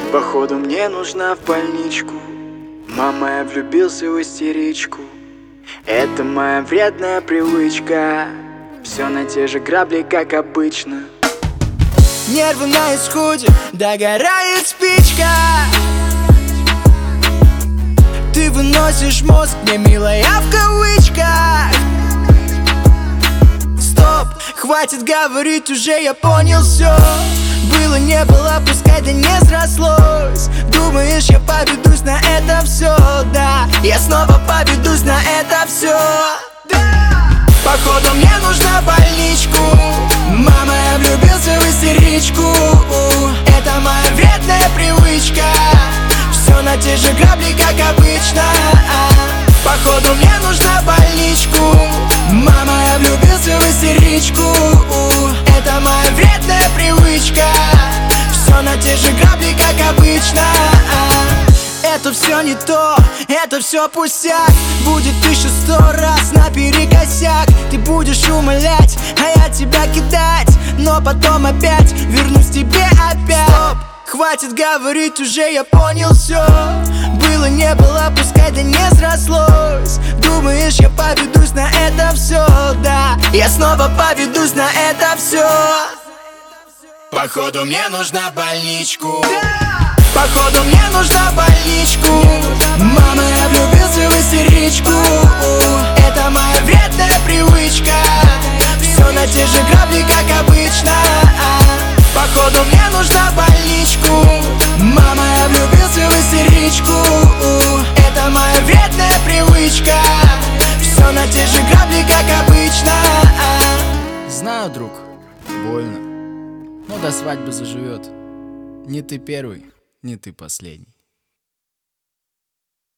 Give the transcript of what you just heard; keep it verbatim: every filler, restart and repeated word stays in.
Походу мне нужна в больничку. Мама, я влюбился в истеричку. Это моя вредная привычка. Все на те же грабли, как обычно. Нервы на исходе, догорает спичка. Ты выносишь мозг, мне милая в кавычках. Стоп, хватит говорить, уже я понял все. Было не было, пускай да не срослось. Думаешь, я поведусь на это все, да. Я снова поведусь на это все, да. Походу мне нужна больничку. Мама, я влюбился в истеричку. Это моя вредная привычка. Все на те же грабли, как обычно. Походу мне нужна больничку. Мама, я влюбился в истеричку. Это моя вредная привычка. Все на те же грабли, как обычно. Это все не то, это все пустяк. Будет еще сто раз наперекосяк. Ты будешь умолять, а я тебя кидать. Но потом опять вернусь тебе опять. Стоп, хватит говорить, уже я понял все. Было не было, пускай да не срослось. Думаешь, я поведусь на это все, да. Я снова поведусь на это все. Походу мне нужна больничку. Походу мне нужна больничку. Мама, я влюбился в истеричку. Это моя вредная привычка. Все на те же грабли, как обычно. Походу мне нужна больничку. Мама, я влюбился в истеричку. Это моя вредная привычка. Все на те же грабли, как обычно. Знаю, друг, больно, но до свадьбы заживет. Не ты первый, не ты последний.